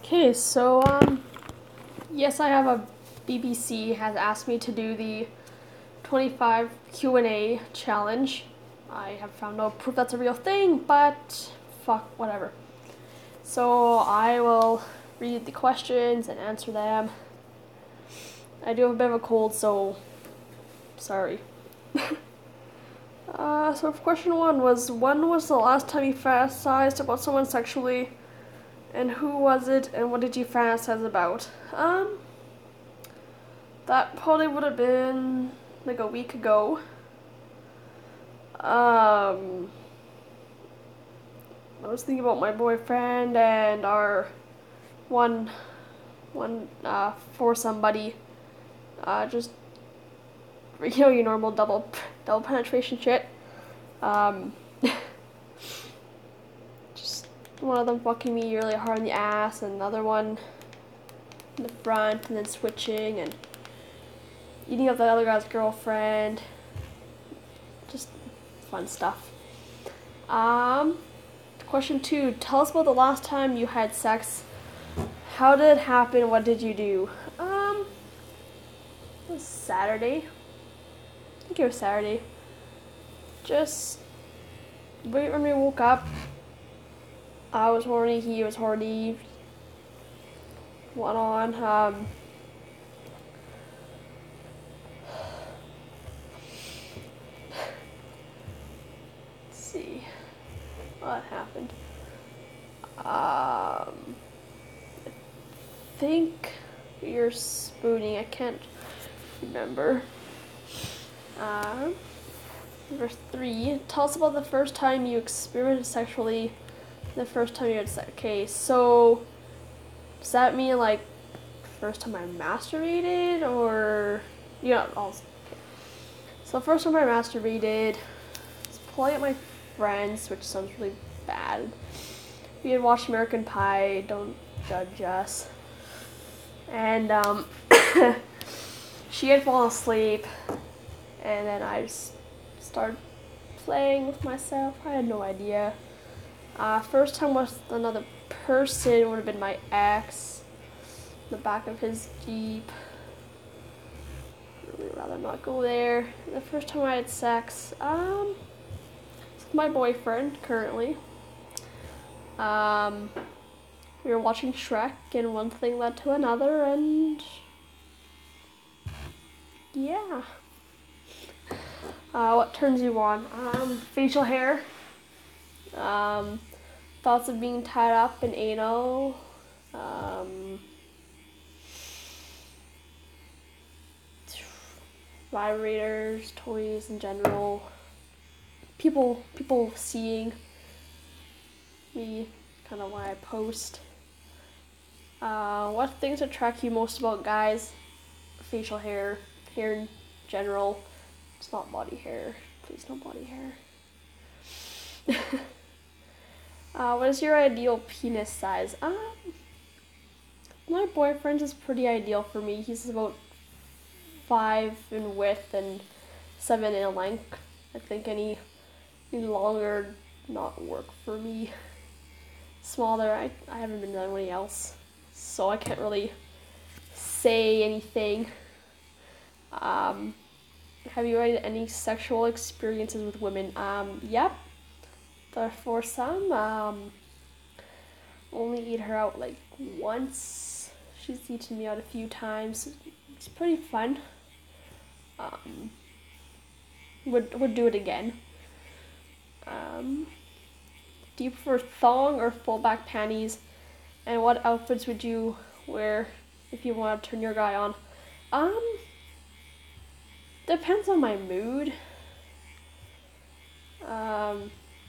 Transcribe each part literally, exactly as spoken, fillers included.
Okay, so um, yes, I have a B B C has asked me to do the twenty-five Q and A challenge. I have found no proof that's a real thing, but fuck, whatever. So I will read the questions and answer them. I do have a bit of a cold, so sorry. uh, so question one was, when was the last time you fantasized about someone sexually? And who was it, and what did you fantasize about? Um, that probably would have been like a week ago. Um, I was thinking about my boyfriend and our one, one uh, for somebody. Uh, just you know your normal double double penetration shit. Um, just one of them fucking me really hard in the ass, and another one in the front, and then switching and eating up the other guy's girlfriend. Just fun stuff. Um, question two. Tell us about the last time you had sex. How did it happen? What did you do? Um, it was Saturday. I think it was Saturday. Just right when we woke up, I was horny, he was horny. Went on. Um, let's see what happened. Um, I think you're spooning. I can't remember. Um, verse three. Tell us about the first time you experimented sexually. The first time you had sex. Okay, so does that mean like first time I masturbated, or you know? All. So the first time I masturbated was probably at my friends, which sounds really bad. We had watched American Pie. Don't judge us. And um, she had fallen asleep, and then I just started playing with myself. I had no idea. Uh, first time was another person, would have been my ex, in the back of his Jeep. I'd really rather not go there. The first time I had sex, um, with my boyfriend currently. Um, we were watching Shrek, and one thing led to another, and yeah. Uh, what turns you on? Um, facial hair. Um, thoughts of being tied up in anal. Um, vibrators, toys in general. People, people seeing me, kind of why I post. Uh, what things attract you most about guys? Facial hair, hair in general. It's not body hair. Please, no body hair. uh, what is your ideal penis size? Um, my boyfriend is pretty ideal for me. He's about five in width and seven in length. I think any, any longer not work for me. Smaller, I, I haven't been with anybody else, so I can't really say anything. Um, have you had any sexual experiences with women? Um, yep. For some, um, only eat her out like once. She's eaten me out a few times. It's pretty fun. Um, would would do it again. Um, do you prefer thong or full back panties? And what outfits would you wear if you want to turn your guy on? Um, depends on my mood. Um,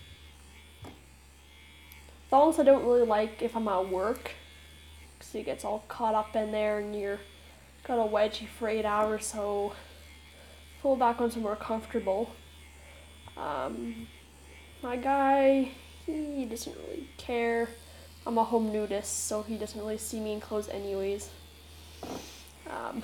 thongs I don't really like if I'm at work, because he gets all caught up in there and you're got a wedgie for eight hours, so full back ones are more comfortable. Um, my guy, he doesn't really care. I'm a home nudist, so he doesn't really see me in clothes anyways. Um,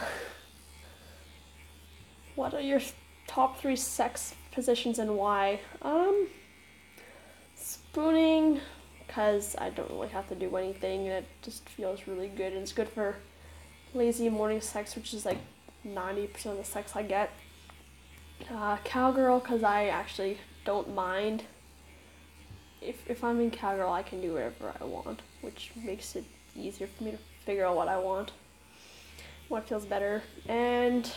what are your top three sex positions and why? Um, spooning, because I don't really have to do anything, and it just feels really good. And it's good for lazy morning sex, which is like ninety percent of the sex I get. Uh, cowgirl, because I actually don't mind. If, if I'm in cowgirl, I can do whatever I want, which makes it easier for me to figure out what I want, what feels better. And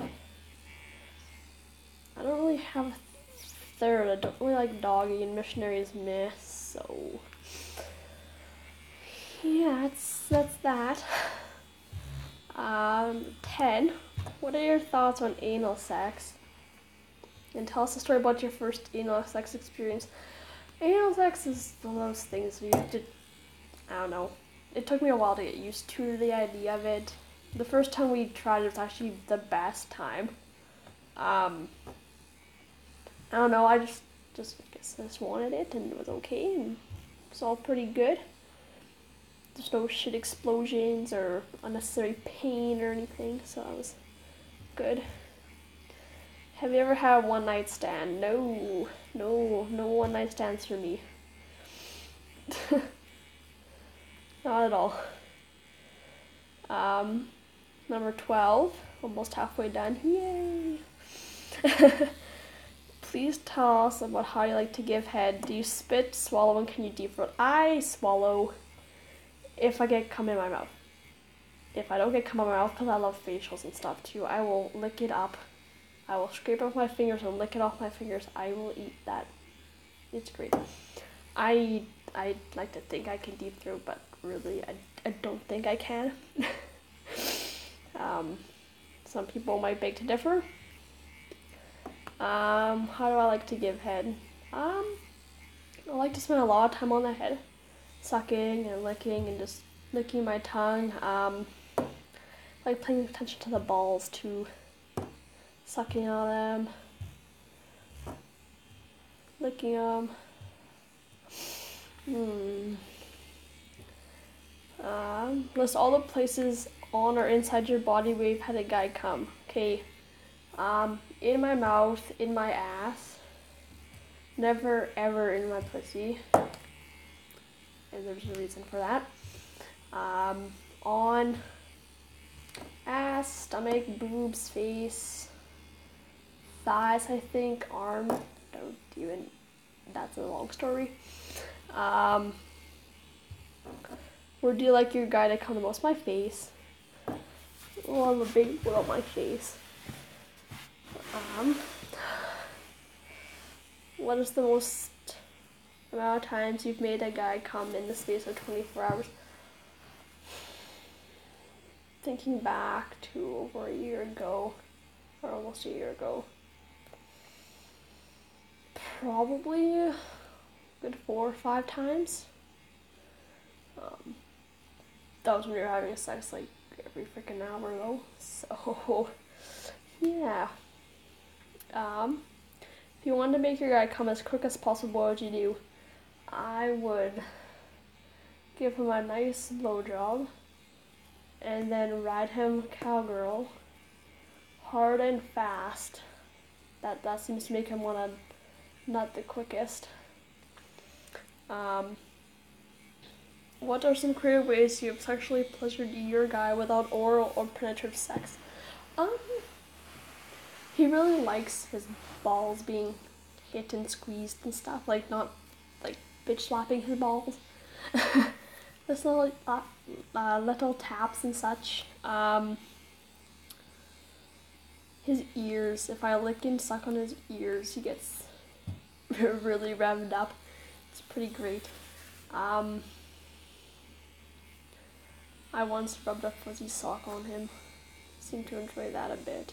I don't really have a third. I don't really like doggy, and missionary is meh, so yeah, that's, that's that. Um, ten. What are your thoughts on anal sex? And tell us a story about your first anal sex experience. Anal sex is one of those things you did, I don't know. It took me a while to get used to the idea of it. The first time we tried it was actually the best time. Um, I don't know, I just, just, I guess I just wanted it, and it was okay, and it's all pretty good. There's no shit explosions or unnecessary pain or anything, so that was good. Have you ever had a one night stand? No, no, no one night stands for me. Not at all. Um, number twelve, almost halfway done. Yay! Please tell us about how you like to give head. Do you spit, swallow, and can you deep throat? I swallow if I get cum in my mouth. If I don't get cum in my mouth, because I love facials and stuff too, I will lick it up. I will scrape it off my fingers and lick it off my fingers. I will eat that. It's great. I I like to think I can deep throat, but really I, I don't think I can. um, some people might beg to differ. Um, how do I like to give head? Um, I like to spend a lot of time on the head, sucking and licking and just licking my tongue. Um, I like paying attention to the balls too. Sucking on them, licking them. Hmm. Um, list all the places on or inside your body where you've had a guy come. Okay. Um, in my mouth, in my ass. Never ever in my pussy. And there's a reason for that. Um, on ass, stomach, boobs, face. Thighs, I think, arm, don't even, that's a long story. Um, where do you like your guy to come the most? My face. Well, I'm a big boy on my face. Um, what is the most amount of times you've made a guy come in the space of twenty-four hours? Thinking back to over a year ago, or almost a year ago. Probably a good four or five times. Um, that was when we were having sex like every freaking hour though. So, yeah. Um, if you wanted to make your guy come as quick as possible, what would you do? I would give him a nice blowjob and then ride him cowgirl hard and fast. That, that seems to make him want to not the quickest. Um, what are some creative ways you have sexually pleasured your guy without oral or penetrative sex? Um, he really likes his balls being hit and squeezed and stuff, like not like bitch slapping his balls. Just little uh, uh, little taps and such. Um, his ears. If I lick and suck on his ears, he gets really revved up. It's pretty great. Um, I once rubbed a fuzzy sock on him. Seemed to enjoy that a bit.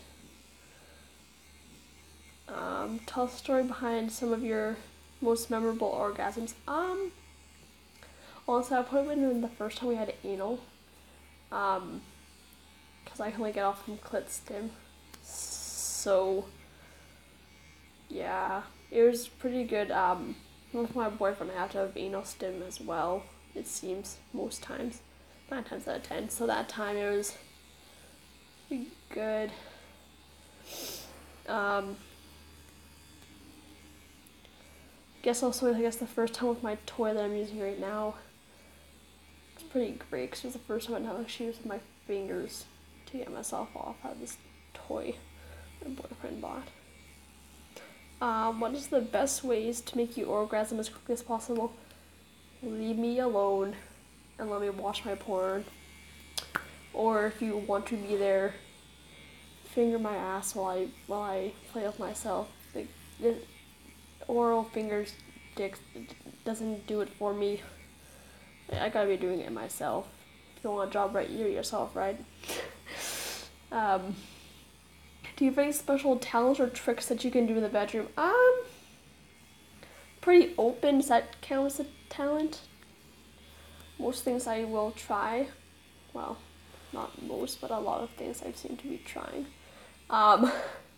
Um, tell us a story behind some of your most memorable orgasms. Um, honestly, I probably wouldn't have been the first time we had anal. Um, because I can only get off from clit stim. So, yeah. It was pretty good. Um, with my boyfriend, I have to have anal stim as well, it seems, most times. Nine times out of ten. So that time it was pretty good. Um, guess also, I guess the first time with my toy that I'm using right now. It's pretty great because it was the first time I had to use my fingers to get myself off. I had this toy my boyfriend bought. Um, what is the best ways to make you orgasm as quickly as possible? Leave me alone and let me watch my porn. Or if you want to be there, finger my ass while I while I play with myself. Like, it, oral fingers, dicks doesn't do it for me. I gotta be doing it myself. If you want a job right, you yourself, right? um, do you have any special talents or tricks that you can do in the bedroom? Um, pretty open. Does that count as a talent? Most things I will try. Well, not most, but a lot of things I seem to be trying. Um,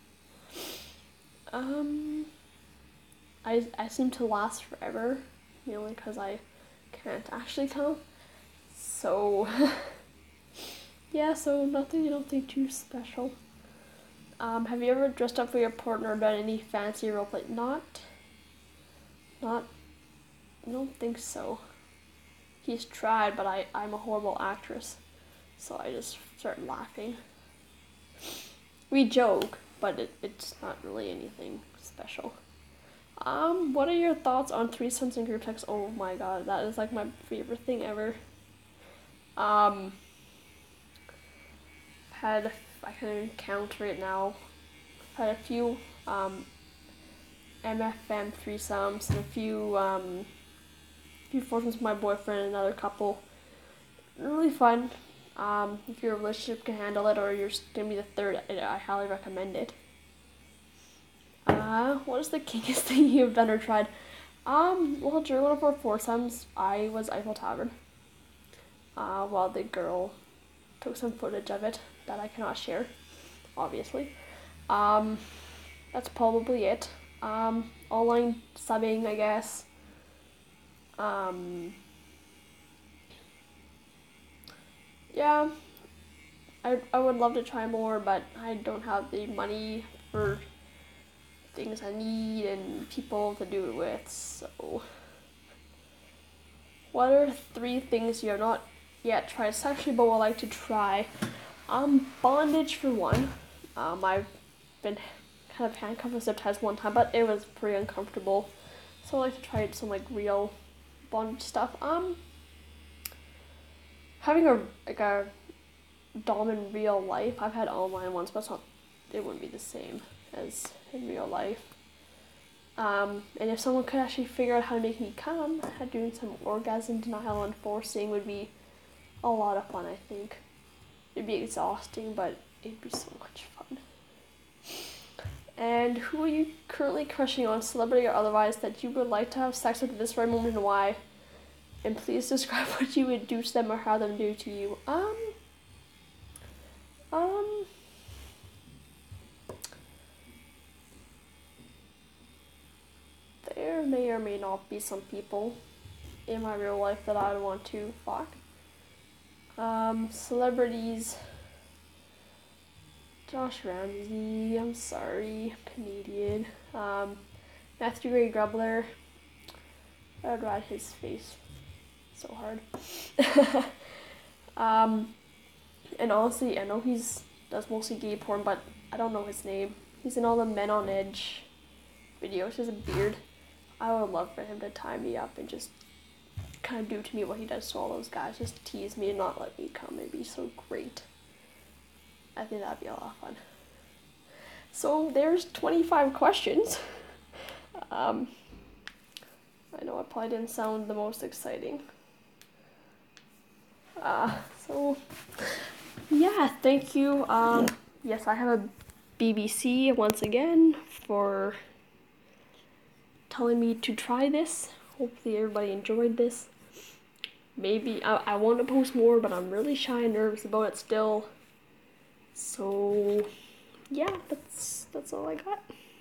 um, I, I seem to last forever, mainly because I can't actually come. So, yeah, so nothing I don't think too special. Um, have you ever dressed up for your partner or done any fancy roleplay? Not, not, I don't think so. He's tried, but I, I'm a horrible actress. So I just start laughing. We joke, but it, it's not really anything special. Um, what are your thoughts on threesomes and group sex? Oh my god, that is like my favorite thing ever. Um, had, I can even count right now, had a few um, M F M threesomes and a few, um, few foursomes with my boyfriend and another couple. Really fun. Um, if your relationship can handle it or you're gonna be the third, I, I highly recommend it. Uh, what is the kinkiest thing you've done or tried? Um, well, during one of our foursomes, I was Eiffel Tavern. Uh, while the girl took some footage of it that I cannot share, obviously. Um, that's probably it. Um, online subbing, I guess. Um, yeah, I, I would love to try more, but I don't have the money for things I need and people to do it with, so. What are three things you have not yet tried sexually but would like to try? Um, bondage for one. Um, I've been kind of handcuffed with zip ties one time, but it was pretty uncomfortable. So I like to try some like real bondage stuff. Um, having a like a dom in real life. I've had online ones, but it's not. It wouldn't be the same as in real life. Um, and if someone could actually figure out how to make me come, doing some orgasm denial and forcing would be a lot of fun, I think. It'd be exhausting, but it'd be so much fun. And who are you currently crushing on, celebrity or otherwise, that you would like to have sex with at this very moment and why? And please describe what you would do to them or how them do to you. Um, um, there may or may not be some people in my real life that I would want to fuck. Um, celebrities, Josh Ramsey, I'm sorry, Canadian. Um, Matthew Gray Grubler, I'd ride his face so hard. um, and honestly, I know he's does mostly gay porn, but I don't know his name. He's in all the Men on Edge videos. He has a beard. I would love for him to tie me up and just kind of do to me what he does to all those guys. Just tease me and not let me come. It'd be so great. I think that'd be a lot of fun. So there's twenty-five questions. um, I know it probably didn't sound the most exciting. Uh, so yeah, thank you. Um, yes, I have a B B C once again for telling me to try this. Hopefully everybody enjoyed this. Maybe I, I want to post more, but I'm really shy and nervous about it still. So yeah, that's that's all I got.